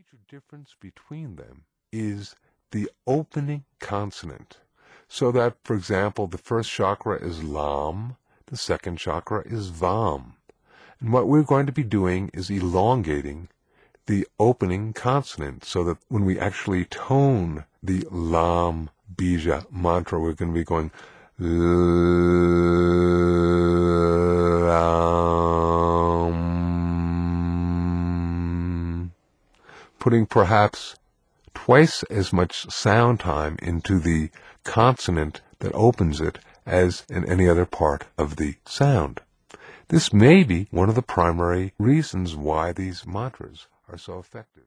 major difference between them is the opening consonant. So that, for example, the first chakra is Lam, the second chakra is Vam. And what we're going to be doing is elongating the opening consonant so that when we actually tone the Lam Bija mantra, we're going to be going Lam, putting perhaps twice as much sound time into the consonant that opens it as in any other part of the sound. This may be one of the primary reasons why these mantras are so effective.